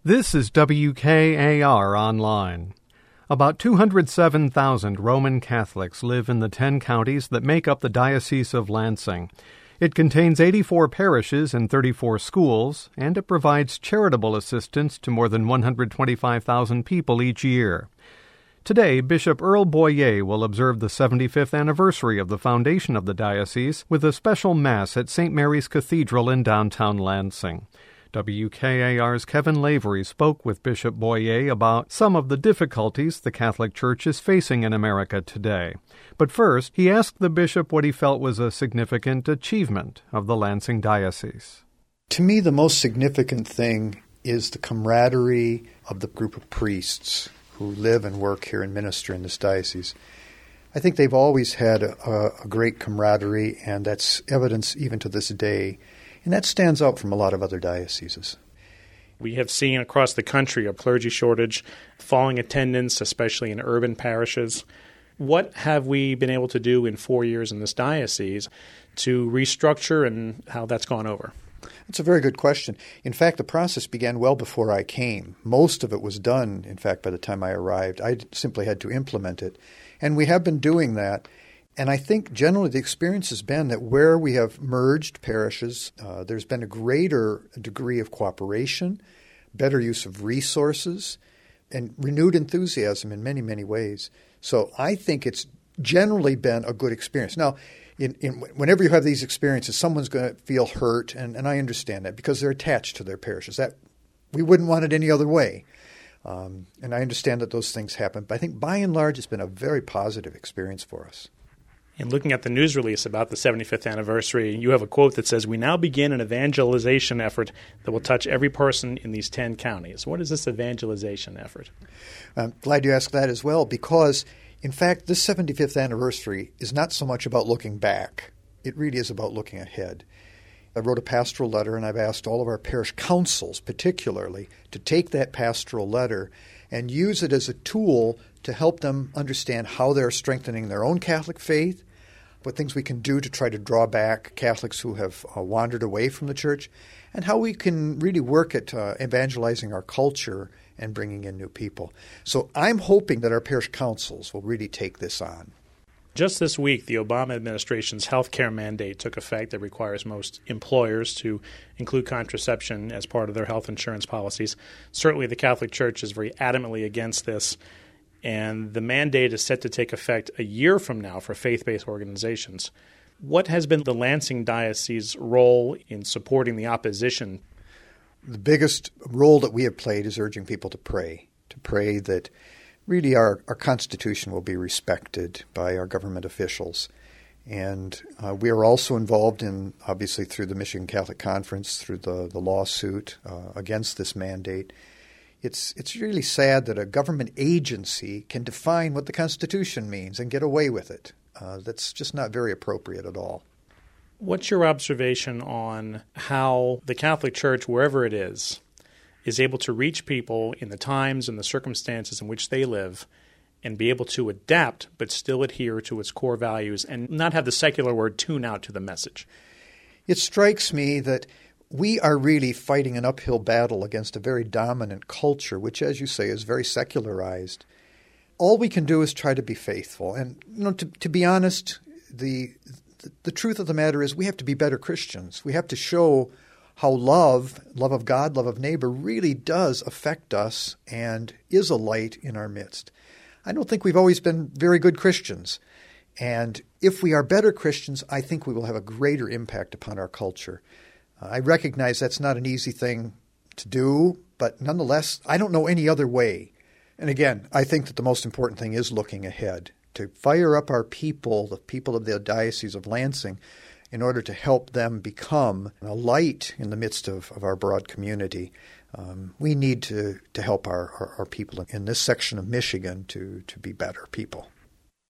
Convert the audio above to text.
This is WKAR Online. About 207,000 Roman Catholics live in the 10 counties that make up the Diocese of Lansing. It contains 84 parishes and 34 schools, and it provides charitable assistance to more than 125,000 people each year. Today, Bishop Earl Boyer will observe the 75th anniversary of the foundation of the diocese with a special Mass at St. Mary's Cathedral in downtown Lansing. WKAR's Kevin Lavery spoke with Bishop Boyer about some of the difficulties the Catholic Church is facing in America today. But first, he asked the bishop what he felt was a significant achievement of the Lansing Diocese. To me, the most significant thing is the camaraderie of the group of priests who live and work here and minister in this diocese. I think they've always had a great camaraderie, and that's evidence even to this day. And that stands out from a lot of other dioceses. We have seen across the country a clergy shortage, falling attendance, especially in urban parishes. What have we been able to do in 4 years in this diocese to restructure, and how that's gone over? That's a very good question. In fact, the process began well before I came. Most of it was done, in fact, by the time I arrived. I simply had to implement it. And we have been doing that. And I think generally the experience has been that where we have merged parishes, there's been a greater degree of cooperation, better use of resources, and renewed enthusiasm in many, many ways. So I think it's generally been a good experience. Now, whenever you have these experiences, someone's going to feel hurt, and I understand that because they're attached to their parishes. That we wouldn't want it any other way. And I understand that those things happen. But I think by and large it's been a very positive experience for us. In looking at the news release about the 75th anniversary, you have a quote that says, "We now begin an evangelization effort that will touch every person in these 10 counties." What is this evangelization effort? I'm glad you asked that as well, because, in fact, this 75th anniversary is not so much about looking back. It really is about looking ahead. I wrote a pastoral letter, and I've asked all of our parish councils, particularly, to take that pastoral letter and use it as a tool to help them understand how they're strengthening their own Catholic faith, what things we can do to try to draw back Catholics who have wandered away from the Church, and how we can really work at evangelizing our culture and bringing in new people. So I'm hoping that our parish councils will really take this on. Just this week, the Obama administration's health care mandate took effect that requires most employers to include contraception as part of their health insurance policies. Certainly the Catholic Church is very adamantly against this, and the mandate is set to take effect a year from now for faith-based organizations. What has been the Lansing Diocese's role in supporting the opposition? The biggest role that we have played is urging people to pray that really our Constitution will be respected by our government officials. And we are also involved in, obviously, through the Michigan Catholic Conference, through the lawsuit against this mandate. It's really sad that a government agency can define what the Constitution means and get away with it. That's just not very appropriate at all. What's your observation on how the Catholic Church, wherever it is able to reach people in the times and the circumstances in which they live and be able to adapt but still adhere to its core values and not have the secular word tune out to the message? It strikes me that we are really fighting an uphill battle against a very dominant culture, which, as you say, is very secularized. All we can do is try to be faithful. And, to be honest, the truth of the matter is we have to be better Christians. We have to show how love of God, love of neighbor, really does affect us and is a light in our midst. I don't think we've always been very good Christians. And if we are better Christians, I think we will have a greater impact upon our culture. I recognize that's not an easy thing to do, but nonetheless, I don't know any other way. And again, I think that the most important thing is looking ahead, to fire up our people, the people of the Diocese of Lansing, in order to help them become a light in the midst of our broad community. We need to help our people in this section of Michigan to be better people.